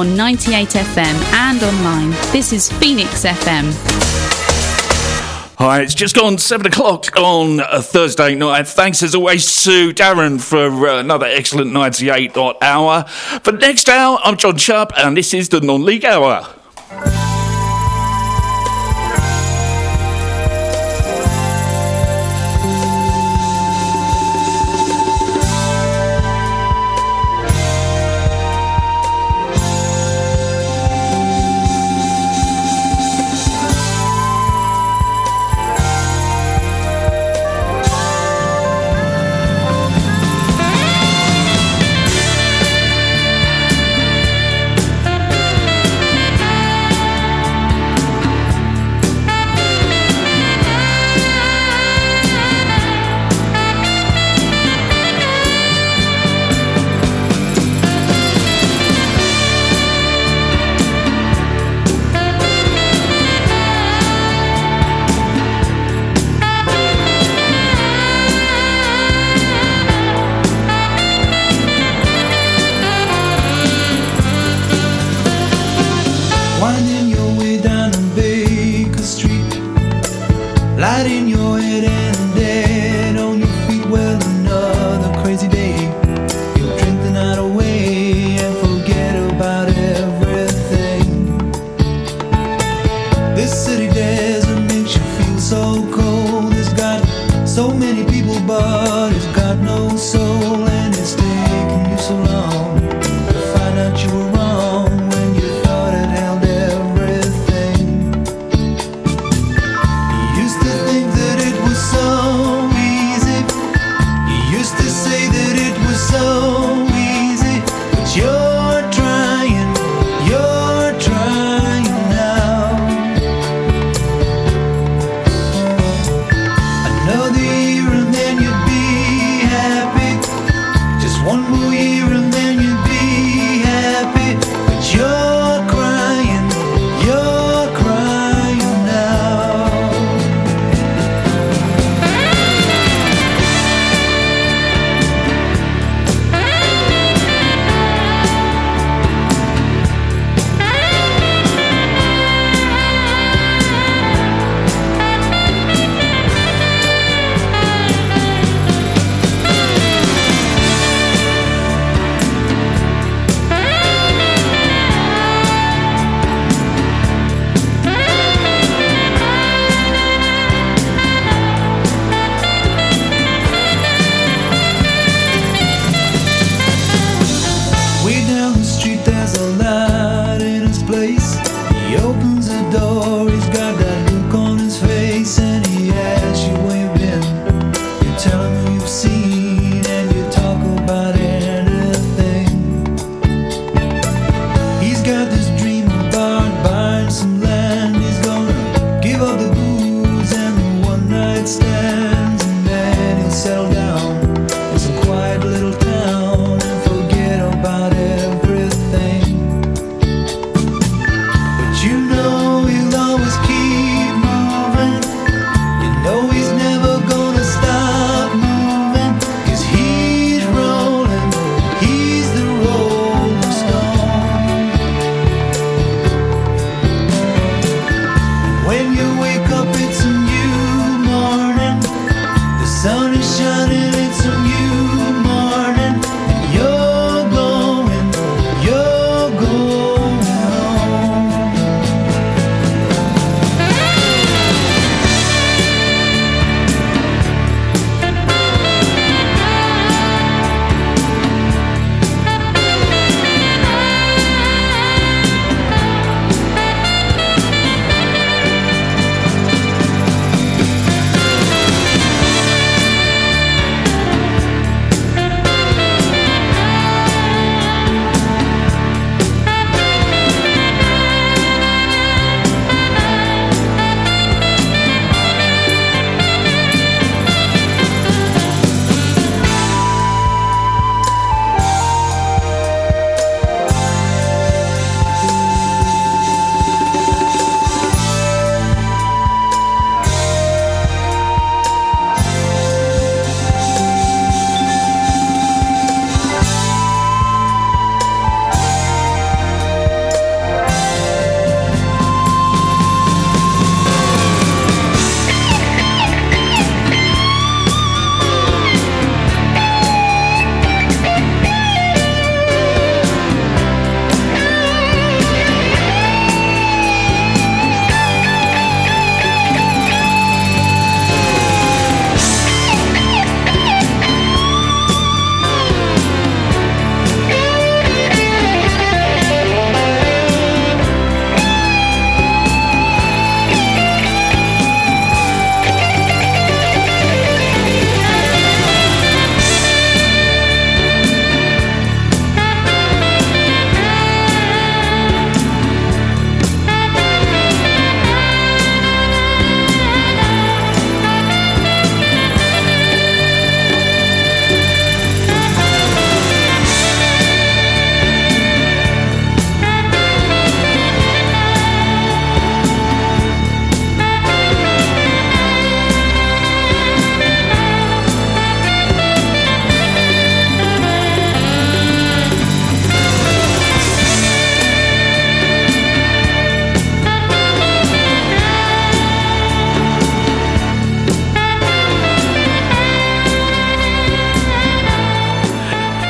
on 98 FM and online. This is Phoenix FM. Hi, it's just gone 7 o'clock on a Thursday night. Thanks as always to Darren for another excellent 98 hour. For the next hour, I'm John Chubb and this is the Non-League Hour.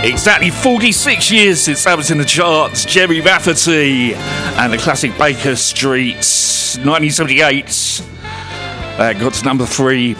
Exactly 46 years since that was in the charts. Gerry Rafferty and the classic Baker Street, 1978. That got to number 3.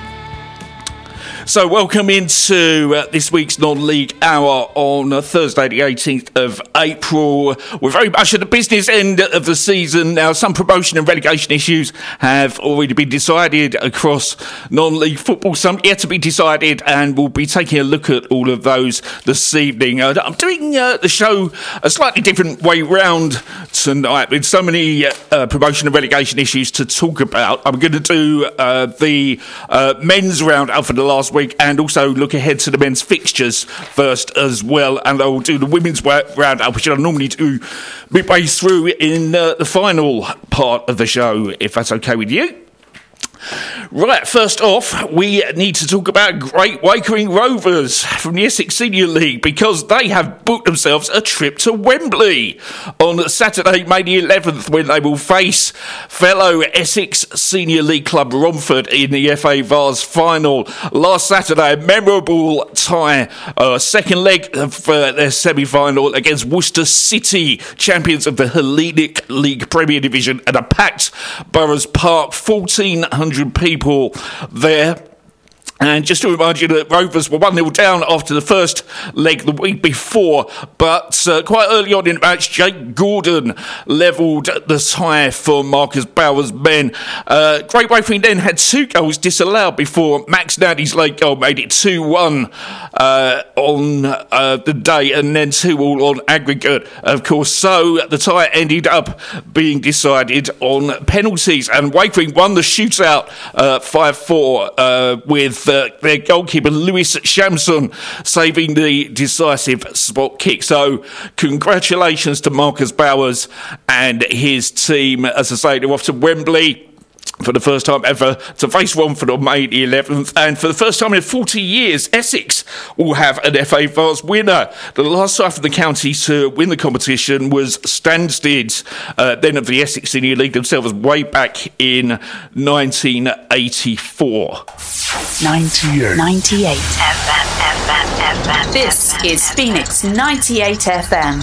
So welcome into this week's non-league hour on Thursday the 18th of April. We're very much at the business end of the season. Now, some promotion and relegation issues have already been decided across non-league football, some yet to be decided, and we'll be taking a look at all of those this evening. I'm doing the show a slightly different way round tonight with so many promotion and relegation issues to talk about. I'm going to do the men's round-up for the last week and also look ahead to the men's fixtures first as well, and I'll do the women's roundup, which I normally do midway through in the final part of the show, if that's okay with you. Right, first off, we need to talk about Great Wakering Rovers from the Essex Senior League, because they have booked themselves a trip to Wembley on Saturday, May the 11th, when they will face fellow Essex Senior League club Romford in the FA Vase final. Last Saturday, a memorable tie, second leg of their semi-final against Worcester City, champions of the Hellenic League Premier Division, at a packed Boroughs Park, 1,400 people there. And just to remind you that Rovers were 1-0 down after the first leg the week before, but quite early on in the match, Jake Gordon levelled the tie for Marcus Bauer's men. Great Wakering then had 2 goals disallowed before Max Naddy's late goal made it 2-1 on the day, and then 2-2 on aggregate, of course. So the tie ended up being decided on penalties, and Wakering won the shootout 5-4 with their goalkeeper Lewis Shamson saving the decisive spot kick. So congratulations to Marcus Bowers and his team. As I say, they're off to Wembley for the first time ever to face Romford on May the 11th, and for the first time in 40 years, Essex will have an FA Vase winner. The last side from the county to win the competition was Stansted, then of the Essex Senior League themselves, way back in 1984. 98 FM. This is Phoenix 98 FM.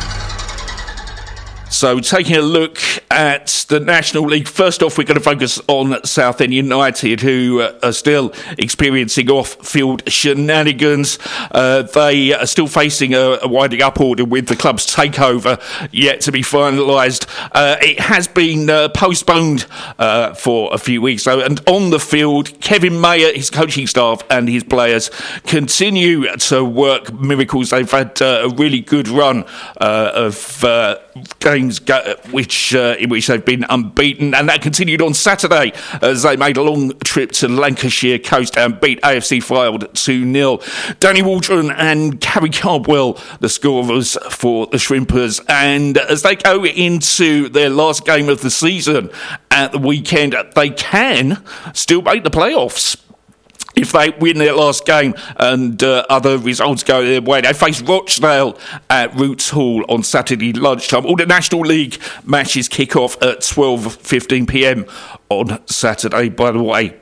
So taking a look at the National League, first off, we're going to focus on Southend United, who are still experiencing off-field shenanigans. They are still facing a winding up order with the club's takeover yet to be finalised. It has been postponed for a few weeks, though, and on the field, Kevin Mayer, his coaching staff and his players continue to work miracles. They've had a really good run of games in which they've been unbeaten, and that continued on Saturday as they made a long trip to the Lancashire coast and beat AFC Fylde 2-0. Danny Waldron and Harry Cardwell, the scorers for the Shrimpers, and as they go into their last game of the season at the weekend, they can still make the playoffs if they win their last game and other results go their way. They face Rochdale at Roots Hall on Saturday lunchtime. All the National League matches kick off at 12:15pm on Saturday, by the way.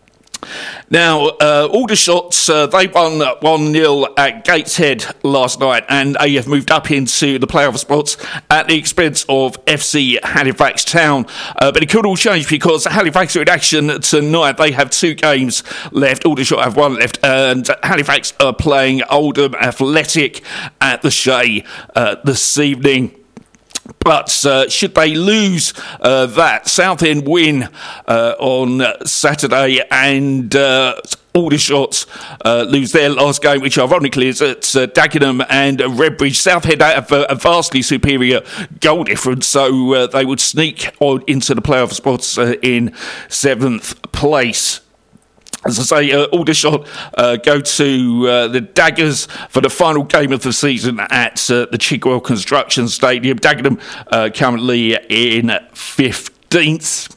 Now, Aldershot, they won 1-0 at Gateshead last night, and AF moved up into the playoff spots at the expense of FC Halifax Town. But it could all change because Halifax are in action tonight. They have 2 games left. Aldershot have 1 left, and Halifax are playing Oldham Athletic at the Shay this evening. But should they lose that, Southend win on Saturday, and Aldershot lose their last game, which ironically is at Dagenham and Redbridge. Southend have a vastly superior goal difference, so they would sneak on into the playoff spots in 7th place. As I say, Aldershot go to the Daggers for the final game of the season at the Chigwell Construction Stadium. Dagenham currently in 15th.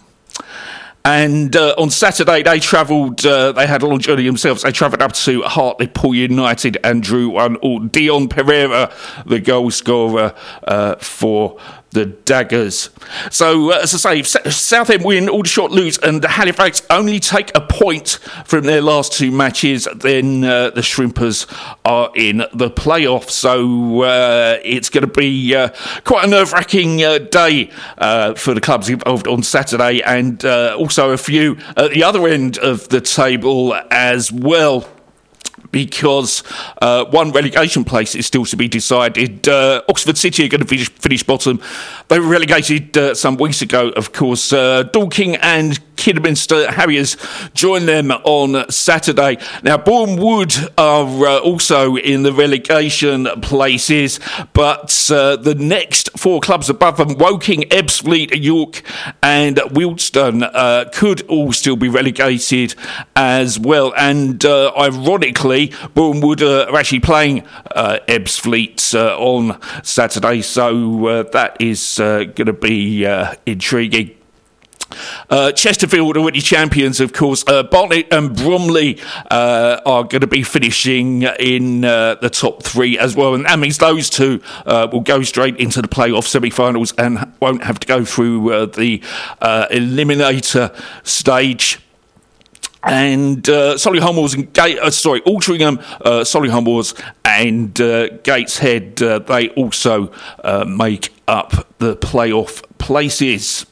And on Saturday, they travelled, they had a long journey themselves. They travelled up to Hartlepool United and drew 1-1. Dion Pereira, the goal scorer for the Daggers. So, as I say, if Southend win, Aldershot lose, and Halifax only take a point from their last two matches, then the Shrimpers are in the playoffs. So, it's going to be quite a nerve-wracking day for the clubs involved on Saturday, and also a few at the other end of the table as well, because one relegation place is still to be decided. Oxford City are going to finish bottom. They were relegated some weeks ago, of course. Dorking and Kidderminster Harriers join them on Saturday. Now, Boreham Wood are also in the relegation places, but the next four clubs above them, Woking, Ebbsfleet, York and Wealdstone, could all still be relegated as well. And ironically, Boreham Wood are actually playing Ebbsfleet on Saturday, so that is going to be intriguing. Chesterfield, already champions, of course. Barnet and Bromley are going to be finishing in the top three as well, and that means those two will go straight into the playoff semi-finals and won't have to go through the eliminator stage. And Solihull Moors and Altrincham, Solihull Moors and Gateshead, they also make up the playoff places.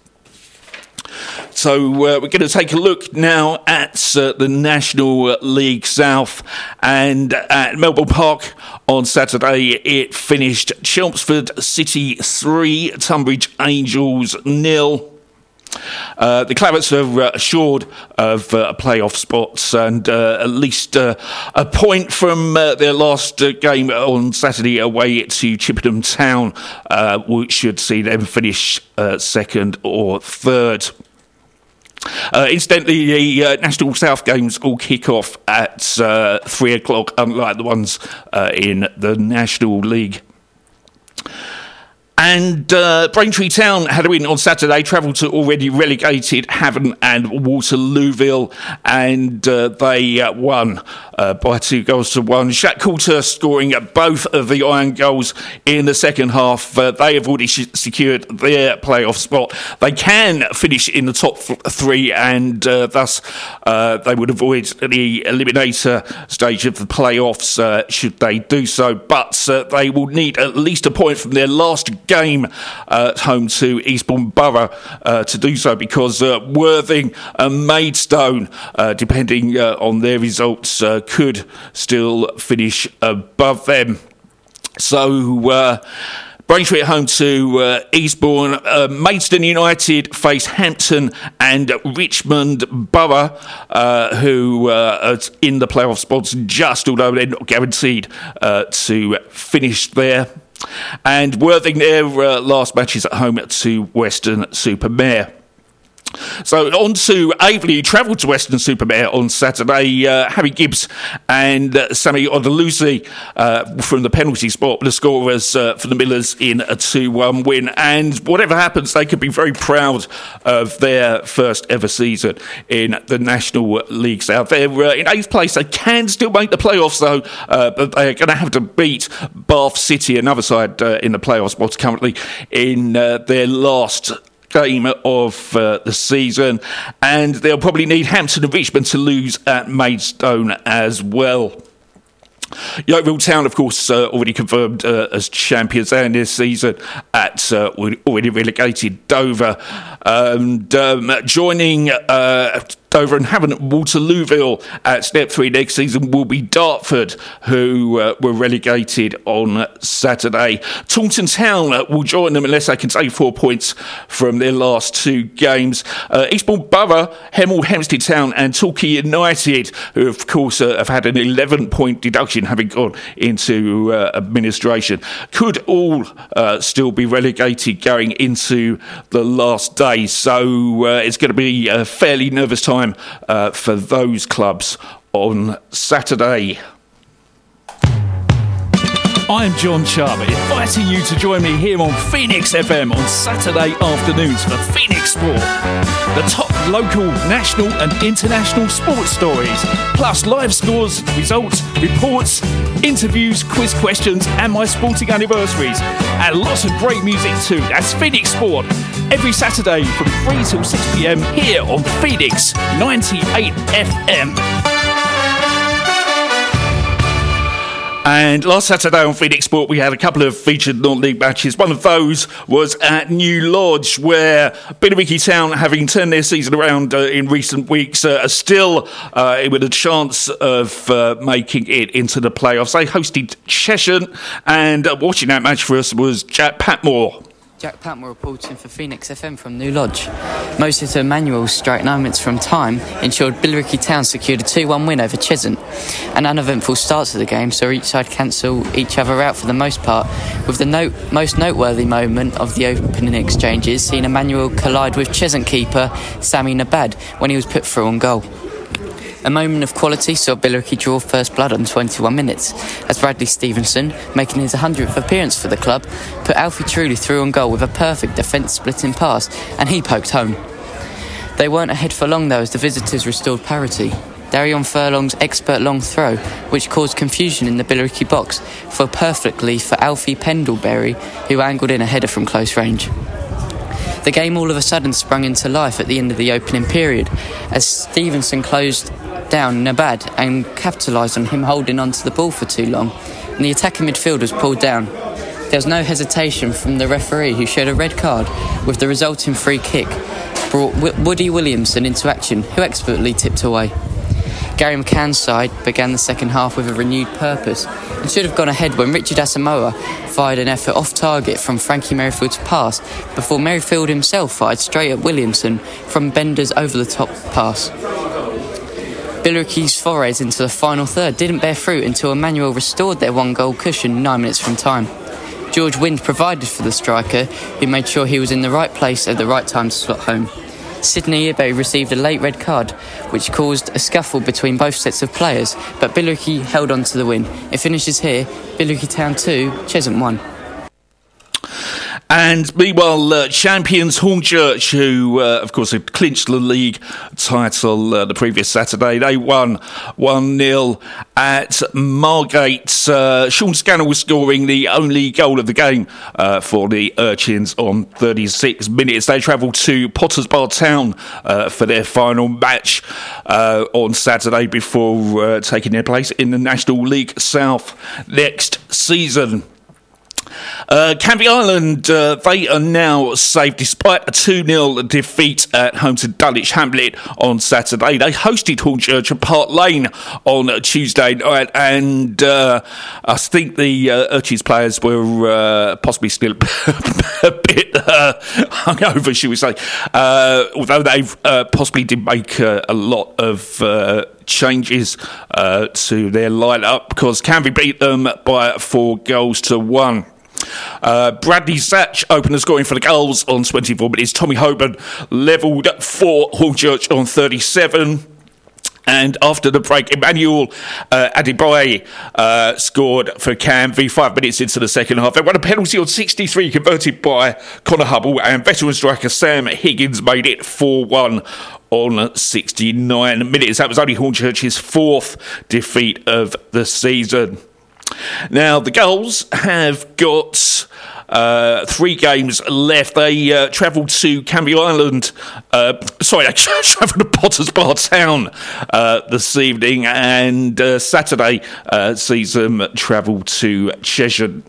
So we're going to take a look now at the National League South, and at Melbourne Park on Saturday it finished Chelmsford City 3, Tunbridge Angels 0. The Clarets are assured of playoff spots, and at least a point from their last game on Saturday away to Chippenham Town, which should see them finish second or third. Incidentally, the National South games all kick off at 3 o'clock, unlike the ones in the National League. And Braintree Town had a win on Saturday, travelled to already relegated Havant and Waterlooville, and they won by 2-1. Shaq Coulter scoring both of the iron goals in the second half. They have already secured their playoff spot. They can finish in the top three, and thus they would avoid the eliminator stage of the playoffs should they do so. But they will need at least a point from their last game at home to Eastbourne Borough to do so, because Worthing and Maidstone, depending on their results, could still finish above them. So Braintree at home to Eastbourne. Maidstone United face Hampton and Richmond Borough, who are in the playoff spots just, although they're not guaranteed to finish there. And Worthing, their last matches at home to Weston-super-Mare. So on to Aveley, travelled to Weston-super-Mare on Saturday. Harry Gibbs and Sammy Odalusi from the penalty spot, the scorers for the Millers in a 2-1 win. And whatever happens, they could be very proud of their first ever season in the National League South. They're in 8th place. They can still make the playoffs, though, but they're going to have to beat Bath City, another side in the playoff spots currently, in their last game of the season, and they'll probably need Hampton and Richmond to lose at Maidstone as well. Yeovil Town, of course, already confirmed as champions and this season at already relegated Dover. Joining Dover and Havant Waterlooville at step 3 next season will be Dartford, who were relegated on Saturday. Taunton Town will join them unless they can take 4 points from their last 2 games. Eastbourne Borough, Hemel Hempstead Town and Torquay United, who of course have had an 11-point deduction having gone into administration, could all still be relegated going into the last day. So it's going to be a fairly nervous time for those clubs on Saturday. I'm John Charlie, inviting you to join me here on Phoenix FM on Saturday afternoons for Phoenix Sport. The top local, national and international sports stories, plus live scores, results, reports, interviews, quiz questions and my sporting anniversaries. And lots of great music too. That's Phoenix Sport. Every Saturday from 3 till 6 p.m. here on Phoenix 98 FM. And last Saturday on Phoenix Sport, we had a couple of featured non-league matches. One of those was at New Lodge, where Billericay Town, having turned their season around in recent weeks, are still with a chance of making it into the playoffs. They hosted Cheshire, and watching that match for us was Jack Patmore. Jack Patmore reporting for Phoenix FM from New Lodge. Moses Emmanuel's strike 9 minutes from time ensured Billericay Town secured a 2-1 win over Cheshunt. An uneventful start to the game saw each side cancel each other out for the most part, with the most noteworthy moment of the opening exchanges seeing Emmanuel collide with Cheshunt keeper Sammy Nabad when he was put through on goal. A moment of quality saw Billericay draw first blood on 21 minutes, as Bradley Stevenson, making his 100th appearance for the club, put Alfie Truly through on goal with a perfect defence-splitting pass, and he poked home. They weren't ahead for long though, as the visitors restored parity. Darion Furlong's expert long throw, which caused confusion in the Billericay box, fell perfectly for Alfie Pendlebury, who angled in a header from close range. The game all of a sudden sprung into life at the end of the opening period, as Stevenson closed down Nabad and capitalised on him holding onto the ball for too long, and the attacking midfield was pulled down. There was no hesitation from the referee, who showed a red card, with the resulting free kick brought Woody Williamson into action, who expertly tipped away. Gary McCann's side began the second half with a renewed purpose and should have gone ahead when Richard Asamoah fired an effort off target from Frankie Merrifield's pass before Merrifield himself fired straight at Williamson from Bender's over-the-top pass. Billericay's forays into the final third didn't bear fruit until Emmanuel restored their one-goal cushion 9 minutes from time. George Wind provided for the striker, who made sure he was in the right place at the right time to slot home. Sydney Ibe received a late red card, which caused a scuffle between both sets of players, but Billericay held on to the win. It finishes here, Billericay Town 2, Cheshunt 1. And meanwhile, champions Hornchurch, who, of course, had clinched the league title the previous Saturday, they won 1-0 at Margate. Sean Scannell was scoring the only goal of the game for the Urchins on 36 minutes. They travelled to Potters Bar Town for their final match on Saturday before taking their place in the National League South next season. Canvey Island, they are now safe despite a 2-0 defeat at home to Dulwich Hamlet on Saturday. They hosted Hornchurch at Park Lane on Tuesday night, and I think the Urchins players were possibly still a bit hungover, should we say, although they possibly did make a lot of changes to their lineup, because Canvey beat them by 4-1. Bradley Satch opened the scoring for the goals on 24 minutes. Tommy Hoban levelled for Hornchurch on 37. And after the break, Emmanuel Adebayo scored for Canvey 5 minutes into the second half. They won a penalty on 63 converted by Connor Hubble, and veteran striker Sam Higgins made it 4-1 on 69 minutes. That was only Hornchurch's fourth defeat of the season. Now, the Gulls have got 3 games left. They travelled to Canvey Island. They travelled to Potters Bar Town this evening, and Saturday sees them travel to Cheshire.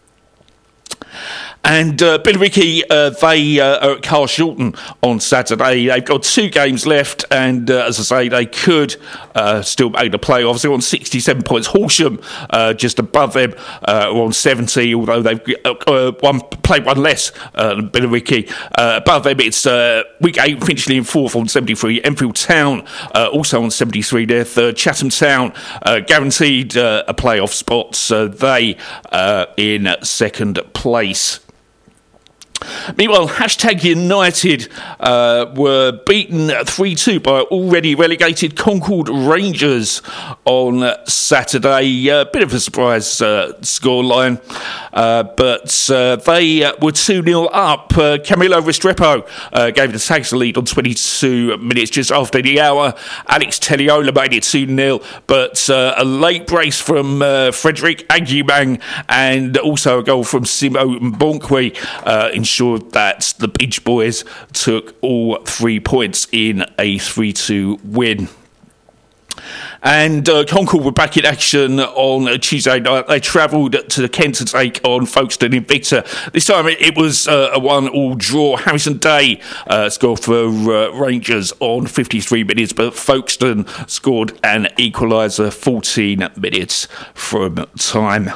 And Billericay, they are at Carshalton on Saturday. They've got 2 games left, and as I say, they could still make the playoffs. They're on 67 points. Horsham, just above them, are on 70, although they've played one less than Billericay. Above them, it's week 8, finishing in 4th on 73. Enfield Town, also on 73, they're third. Chatham Town, guaranteed a playoff spot, so they in second place. Meanwhile, Hashtag United were beaten 3-2 by already relegated Concord Rangers on Saturday. A bit of a surprise scoreline, but they were 2-0 up. Camilo Restrepo gave the Sags the lead on 22 minutes just after the hour. Alex Teliola made it 2-0, but a late brace from Frederick Aguimang and also a goal from Simo Mbonkwe ensured that the Beach Boys took all 3 points in a 3-2 win. And Concord were back in action on Tuesday night. They travelled to Kent to take on Folkestone Invicta. This time it was a 1-1 draw. Harrison Day scored for Rangers on 53 minutes, but Folkestone scored an equaliser 14 minutes from time.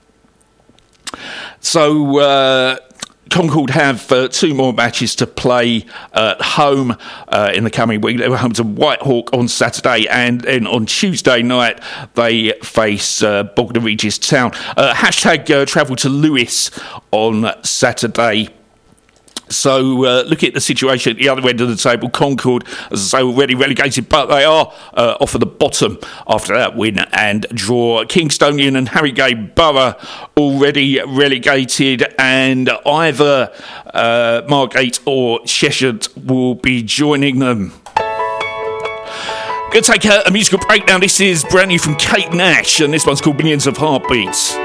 So Concord have 2 more matches to play at home in the coming week. They were home to Whitehawk on Saturday, and then on Tuesday night they face Bognor Regis Town. Hashtag travel to Lewis on Saturday. So look at the situation at the other end of the table. Concord, as I say, already relegated, but they are off at the bottom after that win and draw. Kingstonian and Harrogate Borough already relegated, and either Margate or Cheshire will be joining them. Going to take a musical break now. This is brand new from Kate Nash, and this one's called Millions of Heartbeats.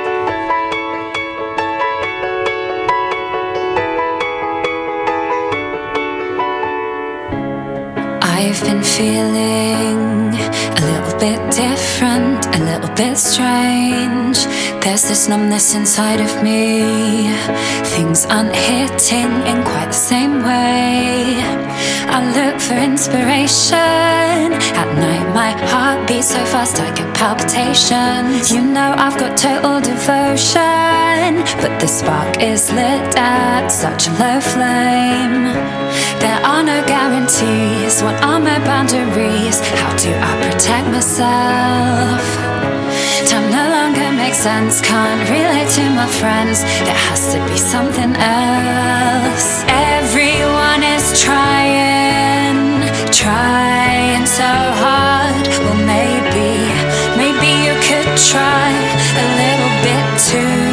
I've been feeling a little bit different, a little bit strange. There's this numbness inside of me. Things aren't hitting in quite the same way. I look for inspiration. At night my heart beats so fast I get palpitations. You know I've got total devotion, but the spark is lit at such a low flame. There are no guarantees. What are my boundaries? How do I protect myself? Time no longer makes sense. Can't relate to my friends. There has to be something else. Everyone is trying so hard. Well, maybe you could try a little bit too.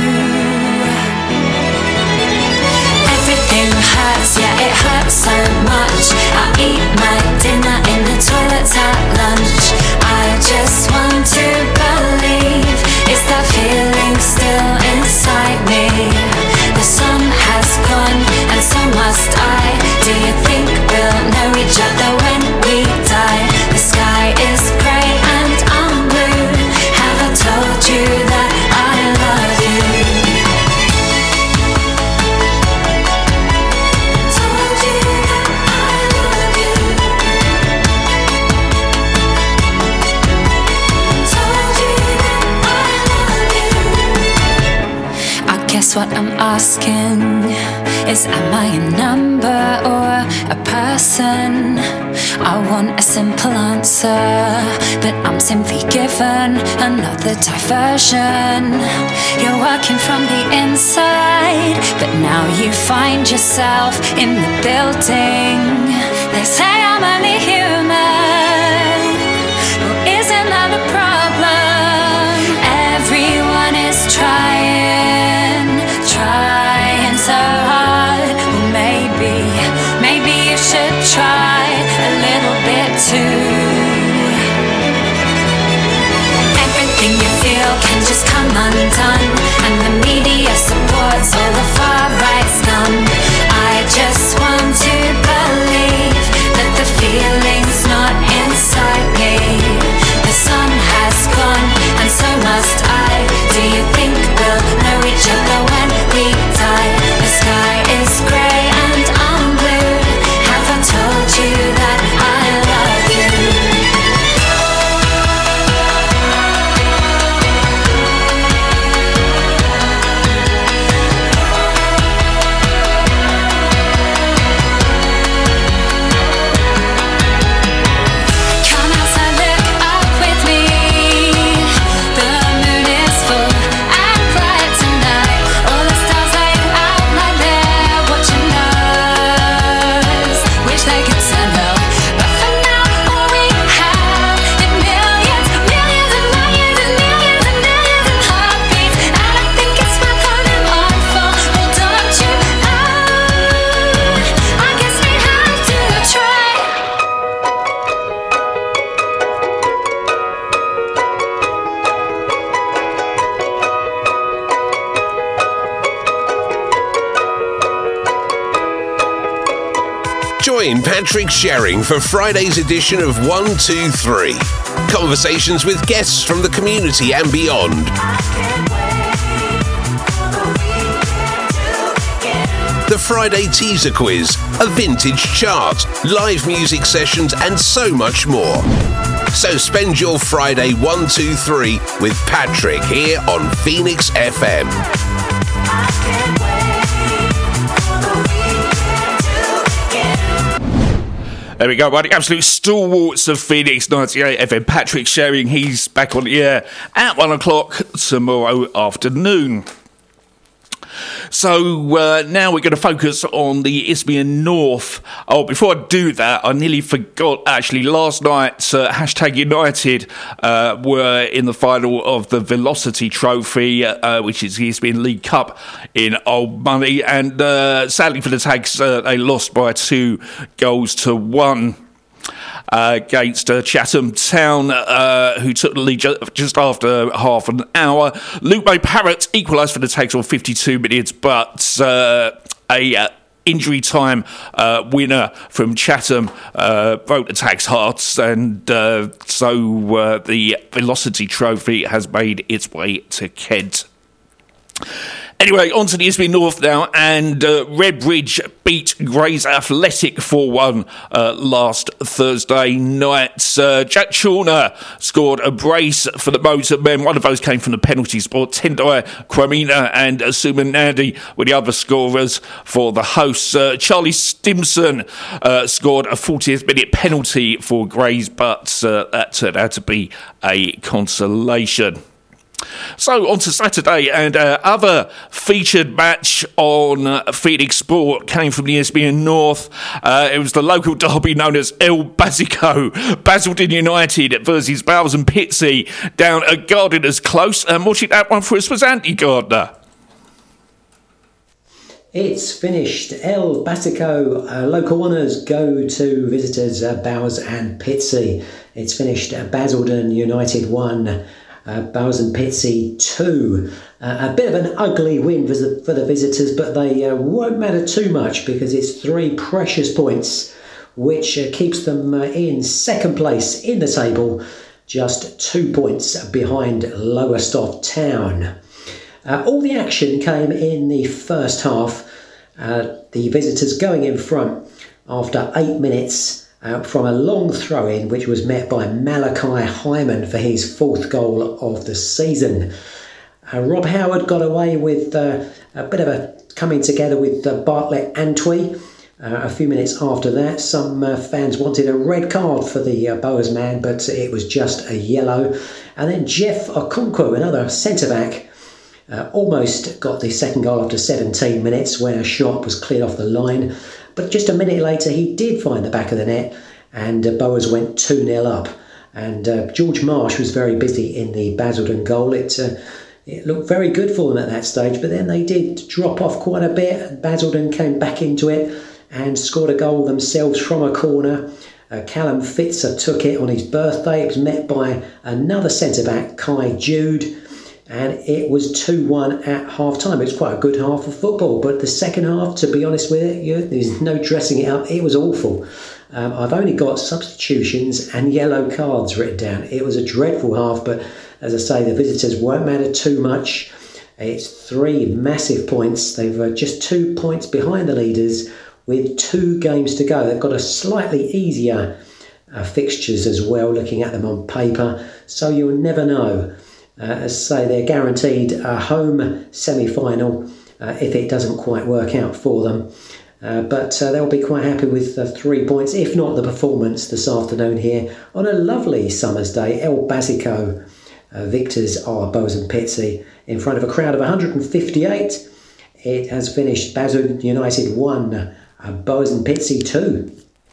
Everything hurts, yeah, it hurts so much. I eat my dinner in the toilets at lunch. I just want to believe. Is that feeling still inside me? The sun has gone and so must I. Do you think we'll know each other when we die? The sky is grey and I'm blue. Have I told you that I love you? Guess what I'm asking is, am I a number or a person? I want a simple answer, but I'm simply given another diversion. You're working from the inside, but now you find yourself in the building. They say I'm only human. Well, isn't that a problem? Everyone is trying so hard. Well, maybe you should try a little bit too. Everything you feel can just come undone, and the media supports all the far right's done. I just want to believe that the feeling's not in Join Patrick Sherring for Friday's edition of 123. Conversations with guests from the community and beyond. The Friday teaser quiz, a vintage chart, live music sessions and so much more. So spend your Friday 123 with Patrick here on Phoenix FM. There we go, one of the absolute stalwarts of Phoenix 98 FM, Patrick Sherring. He's back on the air at 1 o'clock tomorrow afternoon. So now we're going to focus on the Isthmian North. Oh, before I do that, I nearly forgot, actually, last night, Hashtag United were in the final of the Velocity Trophy, which is the Isthmian League Cup in Old Money. And sadly for the Tags, they lost by 2-1. Against Chatham Town, who took the lead just after half an hour. Luke May Parrott equalised for the Tags on 52 minutes, but a injury time winner from Chatham broke the Tags' hearts, and so the Velocity Trophy has made its way to Kent. Anyway, on to the Isthmian North now, and Redbridge beat Grays Athletic 4-1 last Thursday night. Jack Chawner scored a brace for the Motormen. One of those came from the penalty spot. Tendai Kwamina and Suman Nandi were the other scorers for the hosts. Charlie Stimson scored a 40th minute penalty for Grays, but that turned out to be a consolation. So on to Saturday, and other featured match on Phoenix Sport came from the Isthmian North. It was the local derby known as El Basico. Basildon United versus Bowers and Pitsea down at Gardiner's Close. And watching that one for us was Andy Gardner. It's finished. El Basico local honours go to visitors Bowers and Pitsea. It's finished. Basildon United 1. Bowers and Pitsea 2. A bit of an ugly win for the visitors, but they won't matter too much because it's 3 precious points, which keeps them in second place in the table, just 2 points behind Lowestoft Town. All the action came in the first half. The visitors going in front after 8 minutes. From a long throw-in, which was met by Malachi Hyman for his 4th goal of the season. Rob Howard got away with a bit of a coming together with Bartlett Antwi. A few minutes after that, some fans wanted a red card for the Boers man, but it was just a yellow. And then Jeff Okonkwo, another centre-back, almost got the 2nd goal after 17 minutes when a shot was cleared off the line. But just a minute later, he did find the back of the net, and Boers went 2-0 up. And George Marsh was very busy in the Basildon goal. It looked very good for them at that stage, but then they did drop off quite a bit. Basildon came back into it and scored a goal themselves from a corner. Callum Fitzer took it on his birthday. It was met by another centre-back, Kai Jude. And it was 2-1 at half-time. It was quite a good half of football. But the second half, to be honest with you, there's no dressing it up. It was awful. I've only got substitutions and yellow cards written down. It was a dreadful half. But as I say, the visitors won't matter too much. It's 3 massive points. They've just 2 points behind the leaders with 2 games to go. They've got a slightly easier fixtures as well, looking at them on paper. So you'll never know. As I say, they're guaranteed a home semi-final if it doesn't quite work out for them. But they'll be quite happy with 3 points, if not the performance this afternoon here on a lovely summer's day. El Basico victors are Bowers and Pitsea in front of a crowd of 158. It has finished Basildon United 1, Bowers and Pitsea 2.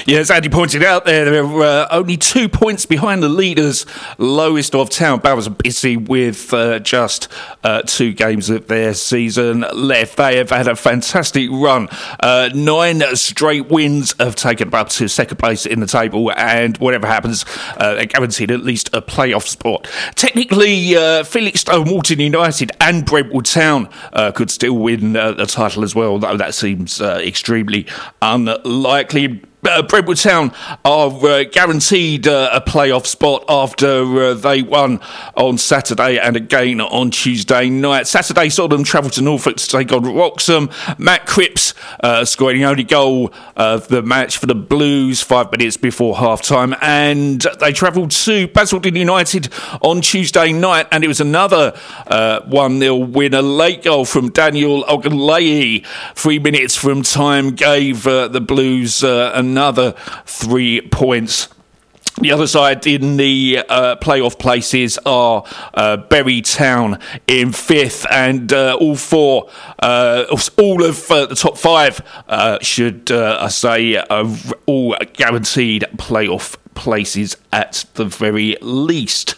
Yeah, as Andy pointed out there were only 2 points behind the leaders, lowest of town, Bowers and Pitsea, with just 2 games of their season left. They have had a fantastic run. 9 straight wins have taken them up to second place in the table, and whatever happens, they're guaranteed at least a playoff spot. Technically, Felixstowe, Walton United and Brentwood Town could still win the title as well, though that seems extremely unlikely. Brentwood Town are guaranteed a playoff spot after they won on Saturday and again on Tuesday night. Saturday saw them travel to Norfolk to take on Wroxham. Matt Cripps scoring the only goal of the match for the Blues 5 minutes before half-time, and they travelled to Basildon United on Tuesday night, and it was another 1-0 win. A late goal from Daniel Ogunleye 3 minutes from time gave the Blues another 3 points. The other side in the playoff places are Bury Town in 5th, and all of the top 5 should I say all guaranteed playoff places at the very least.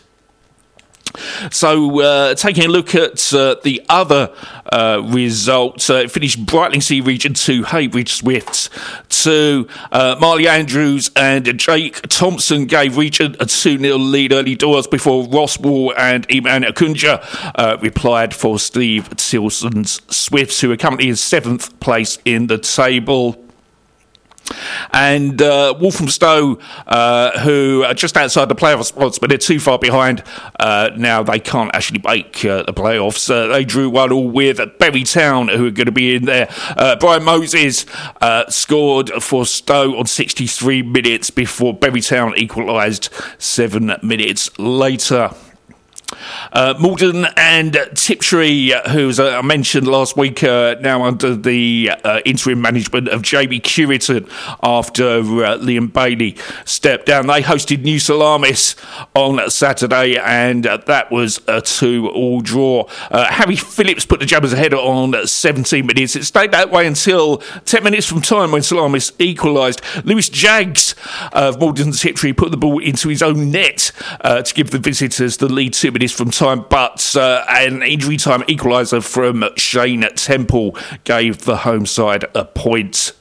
So, taking a look at the other results, finished Brightlingsea Region 2, Heybridge Swifts 2. Marley Andrews and Jake Thompson gave Region a 2-0 lead early doors before Ross Wall and Iman Akunja replied for Steve Tilson's Swifts, who are currently in 7th place in the table. And Walthamstow, who are just outside the playoff spots, but they're too far behind. Now they can't actually make the playoffs. They drew 1-1 with Bury Town, who are going to be in there. Brian Moses scored for Stowe on 63 minutes before Bury Town equalised 7 minutes later. Malden and Tiptree, who, as I mentioned last week, now under the interim management of Jamie Curiton after Liam Bailey stepped down. They hosted New Salamis on Saturday, and that was a 2-2 draw. Harry Phillips put the Jabbers ahead on 17 minutes. It stayed that way until 10 minutes from time when Salamis equalised. Lewis Jaggs of Malden and Tiptree put the ball into his own net to give the visitors the lead 2 minutes from time, but an injury time equaliser from Shane Temple gave the home side a point.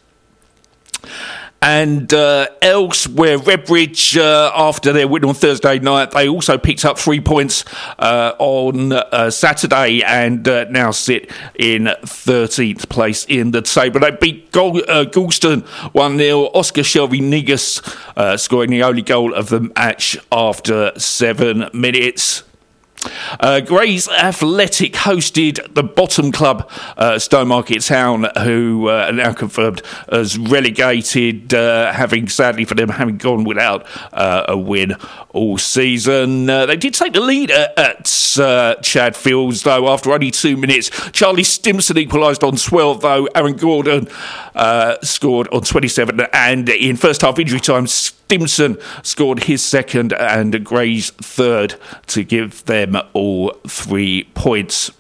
And elsewhere, Redbridge, after their win on Thursday night, they also picked up 3 points on Saturday and now sit in 13th place in the table. They beat Galston 1-0. Oscar Shelby Negus scoring the only goal of the match after 7 minutes. Grays Athletic hosted the bottom club, Stowmarket Town, who are now confirmed as relegated, having sadly for them having gone without a win all season. They did take the lead at Chadfields, though, after only 2 minutes. Charlie Stimson equalised on 12, though. Aaron Gordon scored on 27, and in first half injury time, Stimson scored his second and Gray's third to give them all 3 points.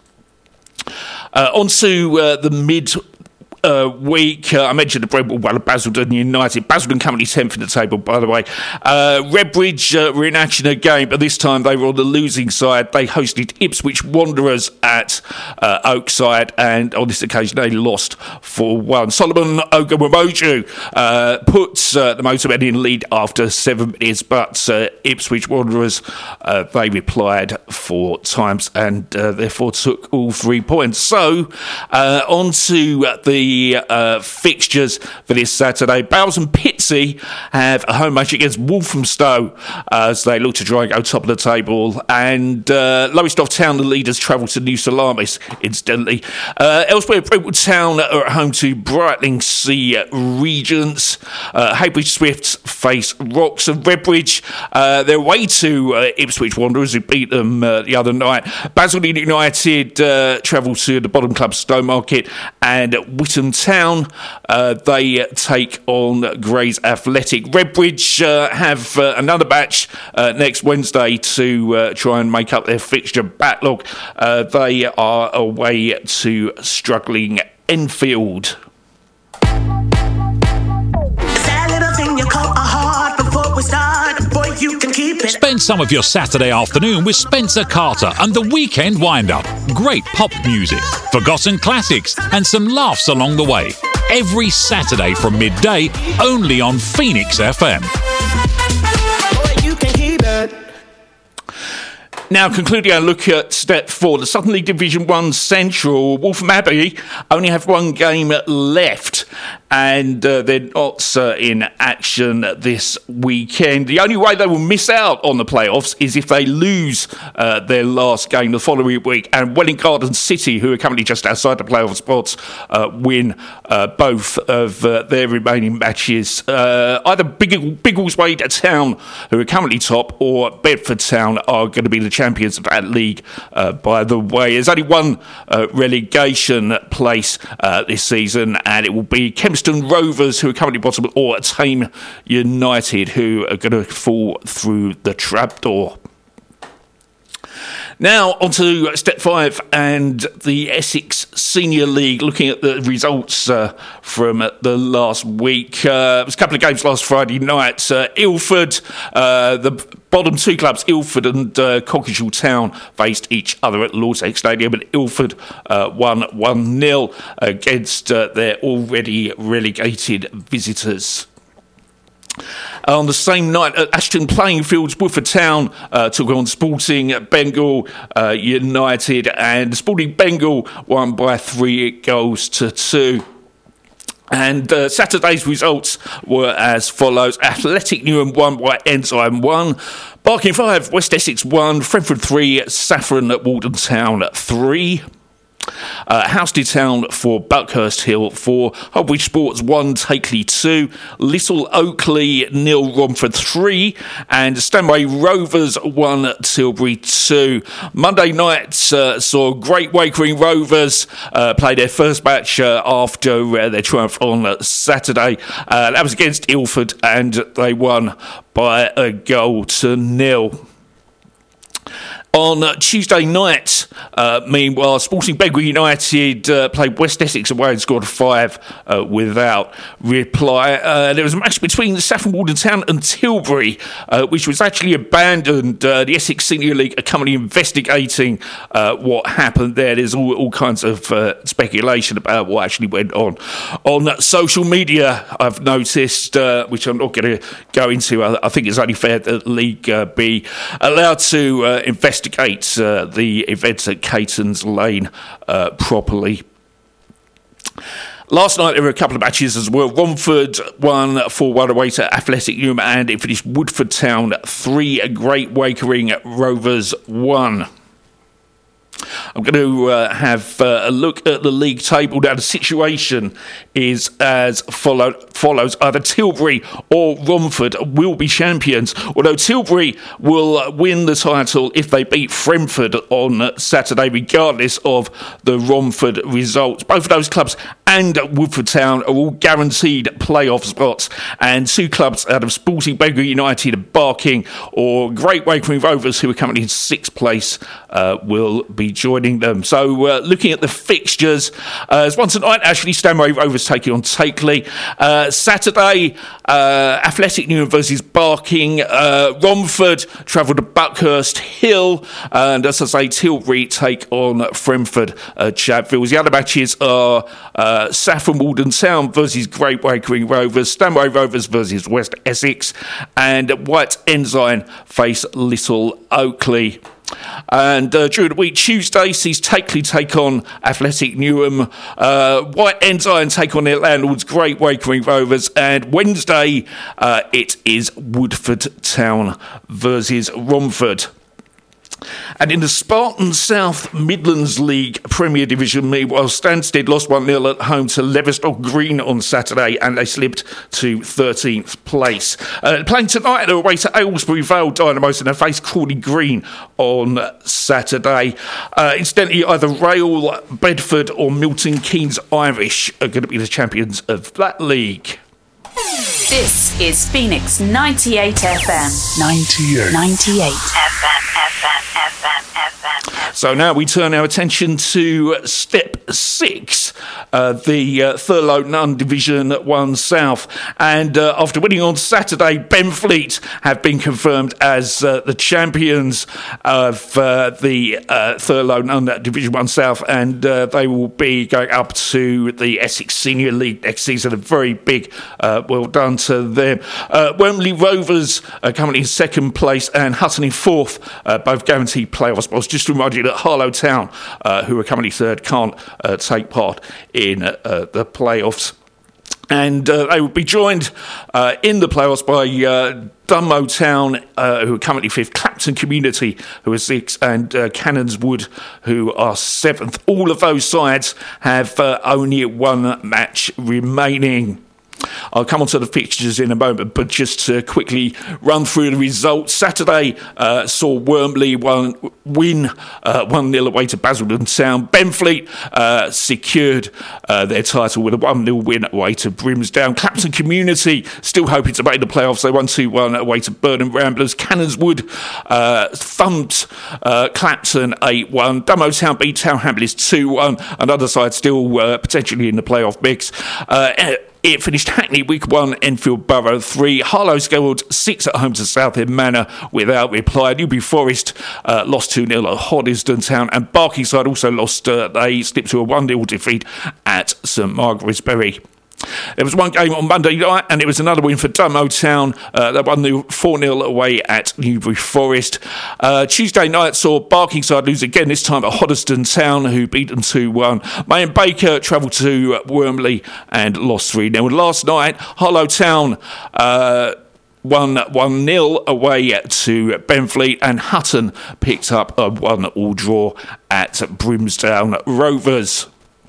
On to the mid week. I mentioned the Brentwood one of Basildon United. Basildon currently 10th in the table, by the way. Redbridge were in action again, but this time they were on the losing side. They hosted Ipswich Wanderers at Oakside, and on this occasion they lost 4-1. Solomon Ogawamoju put the Motormen in lead after 7 minutes, but Ipswich Wanderers, they replied 4 times and therefore took all 3 points. So on to the fixtures for this Saturday. Bowes and Pitsea have a home match against Walthamstow as they look to try and go top of the table, and lowest of town, the leaders, travel to New Salamis incidentally. Elsewhere, Brentwood Town are at home to Brightlingsea Regents. Heybridge Swifts face Wroxham. Redbridge, they're away to Ipswich Wanderers, who beat them the other night. Basildon United travel to the bottom club Stowmarket, and Whittam Town, they take on Grays Athletic. Redbridge have another match next Wednesday to try and make up their fixture backlog. They are away to struggling Enfield. That little thing you call you can keep it. Spend some of your Saturday afternoon with Spencer Carter and the Weekend Wind-Up. Great pop music, forgotten classics, and some laughs along the way. Every Saturday from midday, only on Phoenix FM. You can keep it. Now, concluding our look at Step 4, the Southern League Division 1 Central, Waltham Abbey only have one game left, and they're not in action this weekend. The only way they will miss out on the playoffs is if they lose their last game the following week, and Welling Garden City, who are currently just outside the playoff spots, win both of their remaining matches. Either Biggleswade Town, who are currently top, or Bedford Town are going to be the champions of that league, by the way. There's only one relegation place this season, and it will be Kempston Rovers, who are currently bottom, or Tame United, who are going to fall through the trapdoor. Now, on to Step 5 and the Essex Senior League, looking at the results from the last week. There was a couple of games last Friday night. Ilford, the bottom two clubs, Ilford and Coggeshall Town, faced each other at Lord's Stadium, and Ilford won 1-0 against their already relegated visitors. On the same night at Ashton Playing Fields, Woodford Town took on Sporting Bengal United, and Sporting Bengal won by 3-2. And Saturday's results were as follows. Athletic Newham won by Ensign 1, Barking 5, West Essex 1, Frenford 3, Saffron at Walden Town 3. Houston Town for Buckhurst Hill 4, Holbridge Sports 1, Takeley 2, Little Oakley 0, Romford 3, and Stanway Rovers 1, Tilbury 2. Monday night saw Great Wakering Rovers play their first match after their triumph on Saturday. That was against Ilford, and they won by 1-0. On Tuesday night, meanwhile, Sporting Bengal United played West Essex away and scored 5 without reply. There was a match between Saffron Walden Town and Tilbury, which was actually abandoned. The Essex Senior League are currently investigating what happened there. There's all kinds of speculation about what actually went on. On social media, I've noticed, which I'm not going to go into, I think it's only fair that League be allowed to investigate the events at Caton's Lane properly. Last night there were a couple of matches as well. Romford won 4-1 away to Athletic Newham, and it finished Woodford Town 3, Great Wakering Rovers 1. I'm going to have a look at the league table. Now, the situation is as follows. Either Tilbury or Romford will be champions, although Tilbury will win the title if they beat Frenford on Saturday, regardless of the Romford results. Both of those clubs and Woodford Town are all guaranteed playoff spots, and two clubs out of Sporting Bengal United, Barking, or Great Wakering Rovers, who are currently in 6th place, will be joining them. So looking at the fixtures, there's one tonight, actually, Stanway Rovers taking on Takeley. Saturday, Athletic Newham versus Barking. Romford travel to Buckhurst Hill, and as I say, Tilbury take on Frenford Chatfield. The other matches are Saffron Walden Town versus Great Wakering Rovers, Stanway Rovers versus West Essex, and White Ensign face Little Oakley. And during the week, Tuesday sees Takeley take on Athletic Newham, White Ensign take on their landlords, Great Wakering Rovers, and Wednesday it is Woodford Town versus Romford. And in the Spartan South Midlands League Premier Division, meanwhile, Stansted lost 1-0 at home to Leverstock Green on Saturday, and they slipped to 13th place. Playing tonight, they're away to Aylesbury Vale Dynamos, and they face Crawley Green on Saturday. Incidentally, either Rail, Bedford or Milton Keynes Irish are going to be the champions of that league. This is Phoenix 98 FM. 98 FM. So now we turn our attention to Step 6, the Thurlow Nunn Division 1 South. And after winning on Saturday, Benfleet have been confirmed as the champions of the Thurlow Nunn Division 1 South, and they will be going up to the Essex Senior League next season. A very big well done to them. Wormley Rovers are currently in second place, and Hutton in fourth, both guaranteed playoff spots. Just to remind you that Harlow Town, who are currently third, can't take part in the playoffs. And they will be joined in the playoffs by Dunmow Town, who are currently fifth, Clapton Community, who are sixth, and Cannons Wood, who are seventh. All of those sides have only one match remaining. I'll come on to the fixtures in a moment, but just to quickly run through the results. Saturday saw Wormley win 1-0 away to Basildon Town. Benfleet secured their title with a 1-0 win away to Brimsdown. Clapton Community still hoping to make the playoffs. They won 2-1 away to Burnham Ramblers. Cannons Wood thumped Clapton 8-1. Dunmow Town beat Town Hamlets 2-1. Another side still potentially in the playoff mix. It finished Hackney Week 1, Enfield Borough 3. Harlow scored 6 at home to Southend Manor without reply. Newbury Forest lost 2-0 at Hoddesdon Town, and Barkingside also lost. They slipped to a 1-0 defeat at St Margaret's Bury. There was one game on Monday night, and it was another win for Dunmow Town. They won 4-0 away at Newbury Forest. Tuesday night saw Barkingside lose again, this time at Hoddesdon Town, who beat them 2-1. May and Baker travelled to Wormley and lost 3-0. Last night, Harlow Town won 1-0 away to Benfleet, and Hutton picked up a 1-1 draw at Brimsdown Rovers.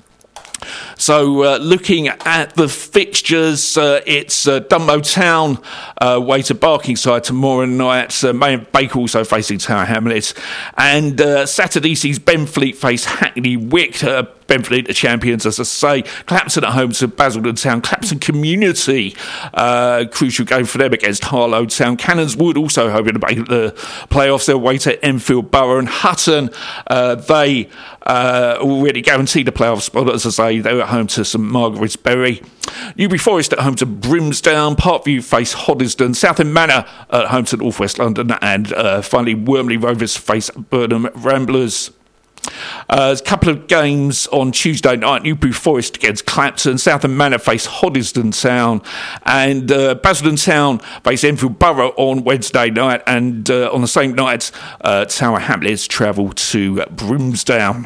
So looking at the fixtures, it's Dunmow Town away to Barkingside tomorrow night. May and Baker also facing Tower Hamlets. And Saturday sees Benfleet face Hackney Wick. Benfleet the champions, as I say. Clapton at home to Basildon Town. Clapton Community, crucial game for them against Harlow Town. Cannons Wood also hoping to make the playoffs. They're away to Enfield Borough. And Hutton, they already guaranteed a playoff spot, as I say. They were at home to St Margaret's Bury. Newbury Forest at home to Brimsdown. Parkview face Hoddesdon. Southend Manor at home to North West London. And finally, Wormley Rovers face Burnham Ramblers. A couple of games on Tuesday night. Newbury Forest against Clapton. Southend Manor face Hoddesdon Town, and Basildon Town face Enfield Borough on Wednesday night. And on the same night, Tower Hamlets travel to Brimsdown.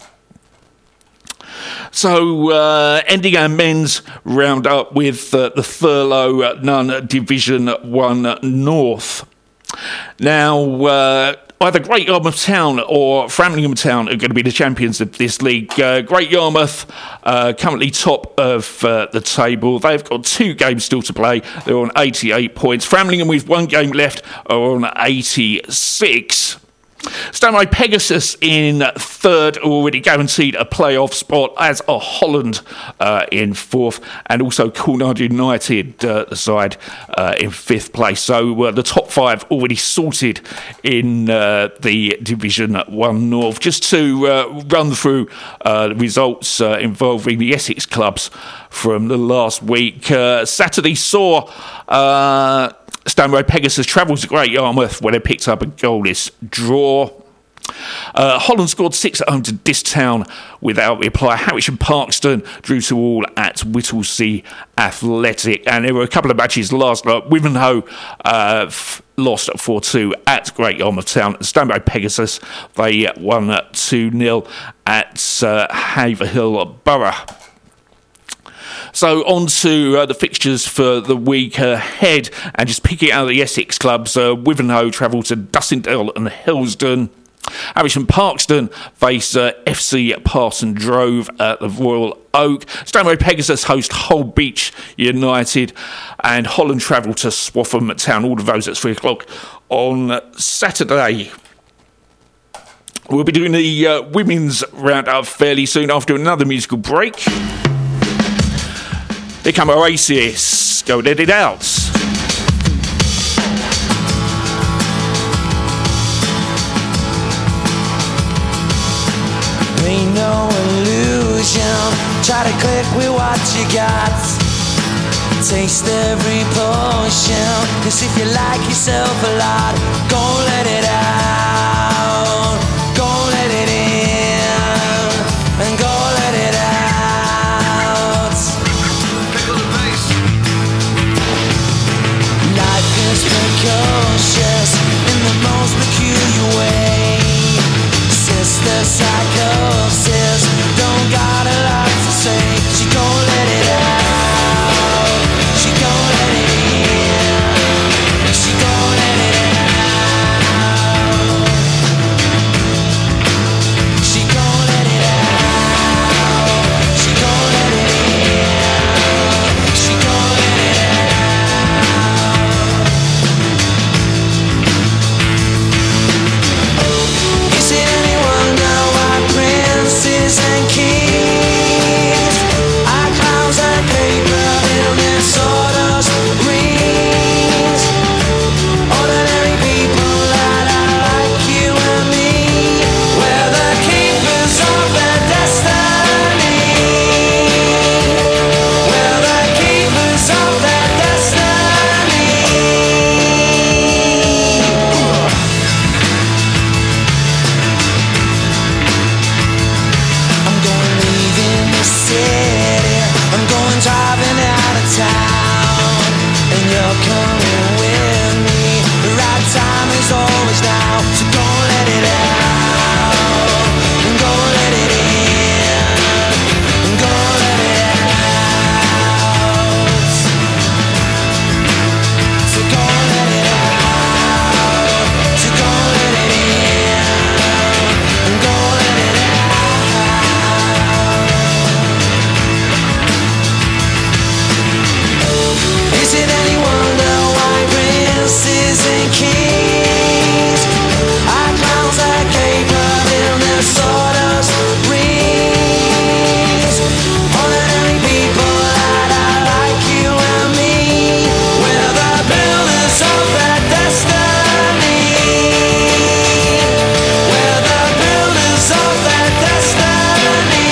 So, ending our men's roundup with the Thurlow Nunn Division 1 North. Now, either Great Yarmouth Town or Framlingham Town are going to be the champions of this league. Great Yarmouth, currently top of the table. They've got 2 games still to play. They're on 88 points. Framlingham, with 1 game left, are on 86. Stanway Pegasus in third, already guaranteed a playoff spot, as are Holland in fourth, and also Coolnard United, the side, in fifth place. So the top 5 already sorted in the Division 1 North. Just to run through the results involving the Essex clubs from the last week. Saturday saw Stanway Pegasus travelled to Great Yarmouth, where they picked up a goalless draw. Holland scored 6 at home to Distown without reply. Harwich and Parkston drew to all at Whittlesea Athletic. And there were a couple of matches last night. Wivenhoe lost 4-2 at Great Yarmouth Town. Stanway Pegasus, they won 2-0 at Haverhill Borough. So on to the fixtures for the week ahead, and just picking out the Essex clubs. Wivenhoe travel to Dussindale and Helsdon. Harwich and Parkston face FC Parson Drove at the Royal Oak. Stanway Pegasus host Hull Beach United, and Holland travel to Swaffham Town. All of those at 3 o'clock on Saturday. We'll be doing the women's roundup fairly soon after another musical break. Here come Oasis. Go let it out. try to click with what you got. Taste every portion, 'cause if you like yourself a lot, go let it out, go let it in, and go let it out. Pickle the bass. Life is precocious in the most peculiar way. Sister psychosis, don't got a lot to say. She gon' let it out, she gon' let it in, she gon' let it out, she gon' let it out, she gon' let it in, she gon' let it out. Is it any wonder why princes and kings are clowns and paper in their sawdust rings? Ordinary people that are like you and me, we're the keepers of their destiny, we're the keepers of their destiny. I'm going leaving the city, I'm going driving out of town, and you're coming with me. The right time is always now, so go let it out, and go let it in, and go let it out, so go let it out, so go let it in, and go let it out. Is it any wonder why princes and kings are clowns that caper in their sawdust rings? Ordinary people that are like you and me, we're the builders of their destiny, we're the builders of their destiny,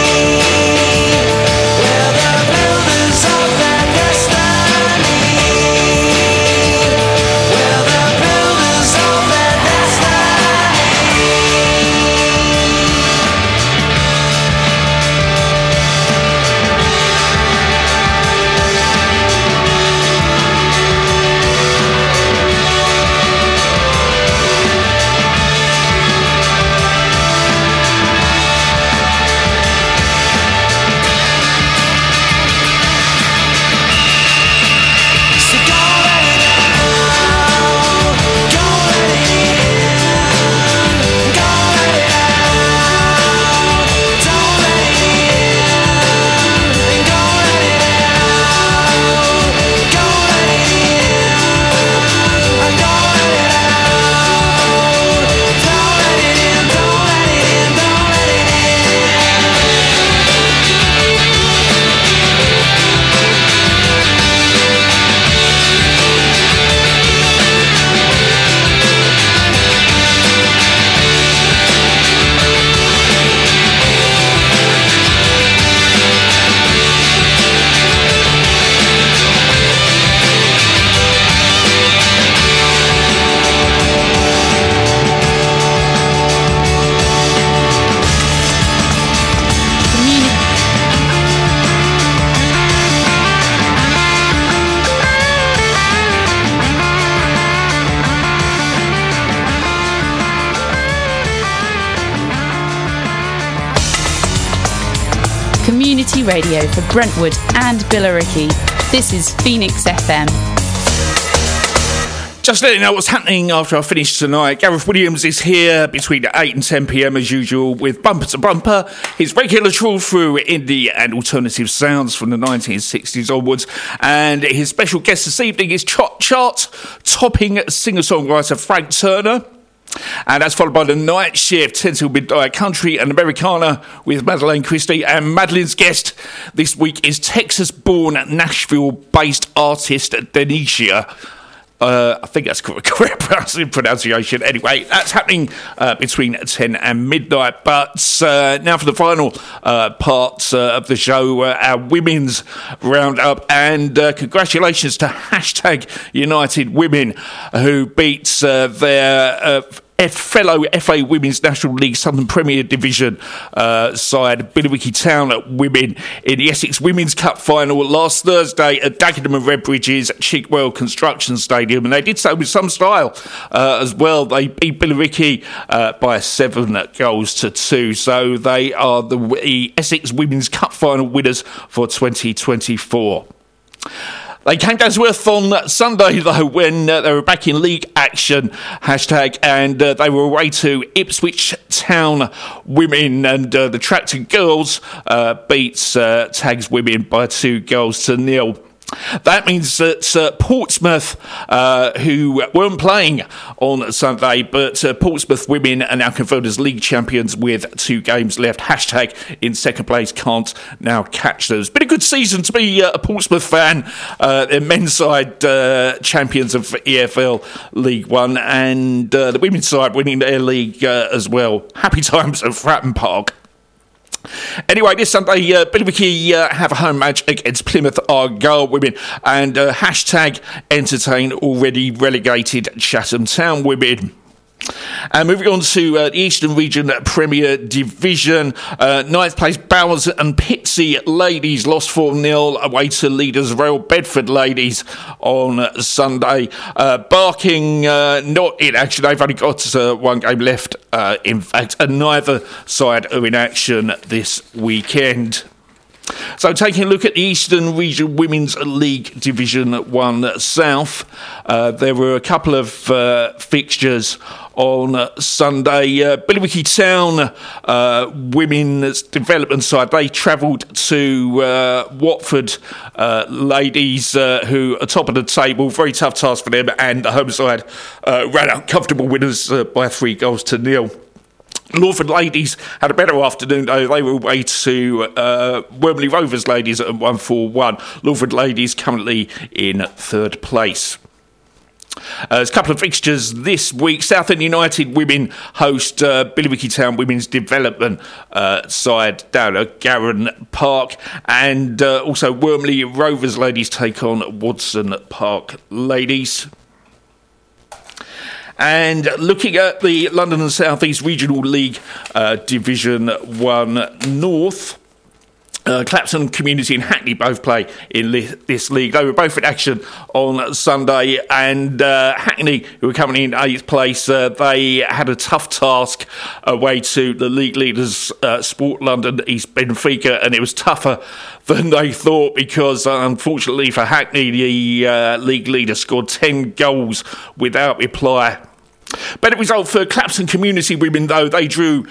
we're the builders of their destiny, we're the builders of their So go let it out, go let it in, go let it out, don't let it in, and go let it out, go let it in, and go let it out, don't let it in, don't let it in, don't let it Community radio for Brentwood and Billericay. This is Phoenix FM. Just letting you know what's happening after I finish tonight. Gareth Williams is here between 8 and 10 p.m. as usual with Bumper to Bumper, his regular trawl through indie and alternative sounds from the 1960s onwards. And his special guest this evening is chart-topping singer-songwriter Frank Turner. And that's followed by the night shift, 10 till midnight, country and Americana with Madeleine Christie. And Madeleine's guest this week is Texas-born, Nashville-based artist Denisha. I think that's correct pronunciation. Anyway, that's happening between 10 and midnight. But now for the final part of the show, our women's roundup. And congratulations to #United Women, who beats their fellow FA Women's National League Southern Premier Division side Billericay Town Women in the Essex Women's Cup final last Thursday at Dagenham and Redbridge's Chigwell Construction Stadium, and they did so with some style as well. They beat Billericay by 7-2, so they are the Essex Women's Cup final winners for 2024. They came down to earth on Sunday, though, when they were back in league action, and they were away to Ipswich Town Women, and the Tractor Girls beat Tags Women by 2-0. That means that Portsmouth, who weren't playing on Sunday, but Portsmouth women are now confirmed as league champions with 2 games left. # in second place can't now catch them. It's been a good season to be a Portsmouth fan. Their men's side champions of EFL League One, and the women's side winning their league as well. Happy times at Fratton Park. Anyway, this Sunday, Billericay have a home match against Plymouth Argyle Women, and # entertain already relegated Chatham Town Women. And moving on to the Eastern Region Premier Division, 9th place Bowers and Pitsea Ladies lost 4-0 away to leaders Royal Bedford Ladies on Sunday. Barking not in action, they've only got 1 game left in fact, and neither side are in action this weekend. So taking a look at the Eastern Region Women's League Division 1 South, there were a couple of fixtures on Sunday. Billericay Town Women's Development side, they travelled to Watford Ladies, who are top of the table. Very tough task for them, and the home side ran out comfortable winners by 3-0. Lawford Ladies had a better afternoon, though. They were away to Wormley Rovers Ladies at 1-4-1. Lawford Ladies currently in 3rd place. There's a couple of fixtures this week. Southend United Women host Billericay Town Women's Development side down at Garran Park, and also Wormley Rovers Ladies take on Wadson Park Ladies. And looking at the London and South East Regional League Division 1 North, Clapton Community and Hackney both play in this league. They were both in action on Sunday, and Hackney, who were coming in 8th place, they had a tough task away to the league leaders, Sport London East Benfica, and it was tougher than they thought because, unfortunately for Hackney, the league leader scored 10 goals without reply. Better result for Clapton Community Women, though. They drew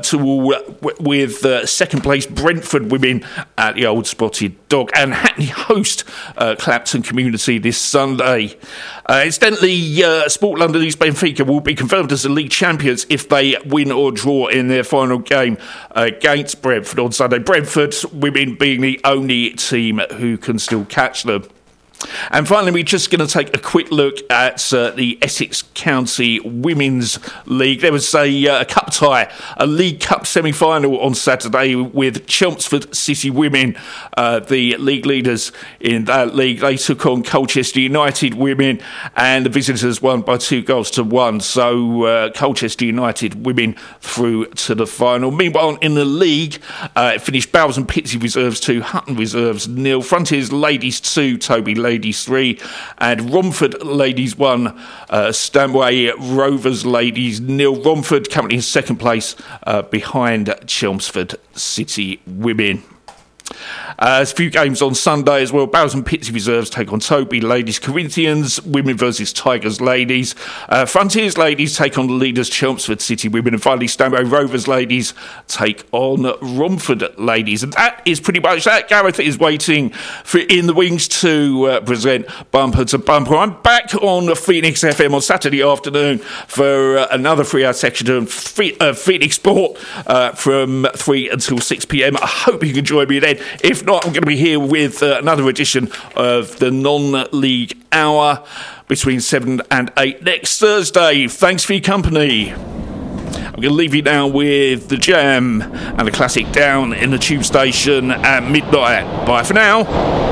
with 2nd place Brentford Women at the Old Spotted Dog, and Hackney host Clapton Community this Sunday. Incidentally, Sport London East Benfica will be confirmed as the league champions if they win or draw in their final game against Brentford on Sunday. Brentford Women being the only team who can still catch them. And finally, we're just going to take a quick look at the Essex County Women's League. There was a cup tie, a League Cup semi-final on Saturday with Chelmsford City Women, the league leaders in that league. They took on Colchester United Women, and the visitors won by 2-1. So Colchester United Women through to the final. Meanwhile, in the league, it finished Bowers and Pitsea Reserves 2, Hutton Reserves 0, Frontiers Ladies 2, Toby Ladies 3, and Romford Ladies 1, Stanway Rovers Ladies 0. Romford currently in 2nd place behind Chelmsford City Women. There's a few games on Sunday as well. Bowers and Pitsea Reserves take on Toby Ladies. Corinthians Women versus Tigers Ladies. Frontiers Ladies take on the leaders Chelmsford City Women. And finally, Stanway Rovers Ladies take on Romford Ladies. And that is pretty much that. Gareth is waiting for In the Wings to present Bumper to Bumper. I'm back on Phoenix FM on Saturday afternoon for another 3-hour section of Phoenix Sport from 3 until 6 p.m. I hope you can join me then. If not, I'm going to be here with another edition of the Non-League Hour between 7 and 8 next Thursday. Thanks for your company. I'm going to leave you now with The Jam and a classic Down in the Tube Station at midnight. Bye for now.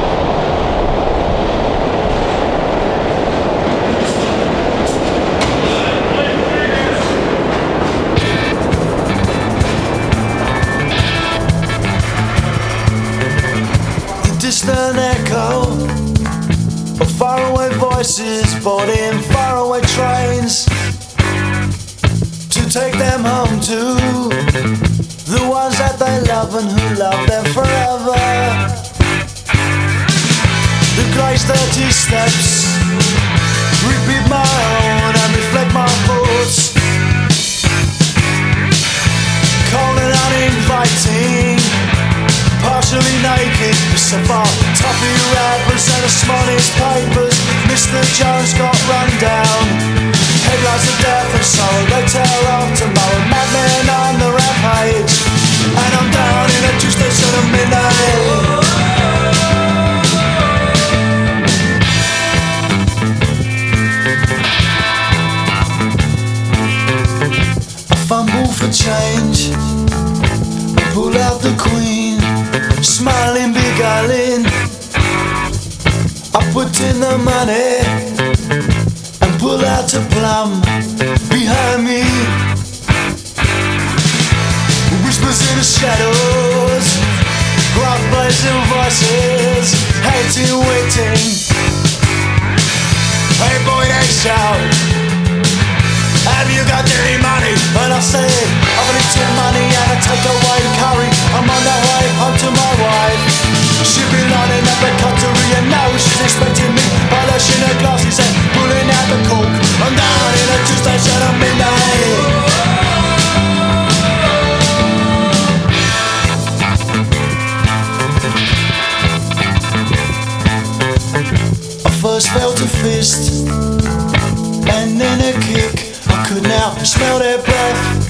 Distant echo of faraway voices boarding faraway trains to take them home to the ones that they love and who love them forever. The grey dirty steps repeat my own and reflect my thoughts, cold and uninviting, partially naked, so far toffee wrappers and the smallest papers. Mr. Jones got run down. Headlines of death and sorrow, they tell of tomorrow. Madmen on the rampage, and I'm down in a juice station at midnight. I fumble for change, pull out the queen, smiling, beguiling. I put in the money and pull out a plum behind me. Whispers in the shadows, gruff blazing voices, hating, waiting. Hey boy, they shout, have you got any money? And I say, I've got little money and I take away curry. I'm on the way home to my wife. She be lining up the cutlery and now she's expecting me, polishing her glasses and pulling out the cork. I'm down in a juice station at midnight. I first felt a fist and then a kick. I could now smell their breath.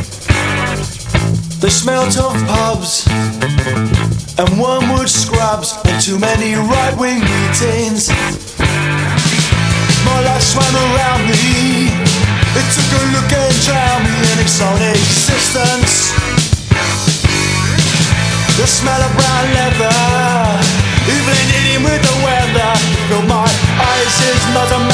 They smelt of pubs and wormwood scrubs and too many right-wing meetings. My life swam around me. It took a look and drowned me in its own existence. The smell of brown leather, even eating with the weather, filled my eyes, is not a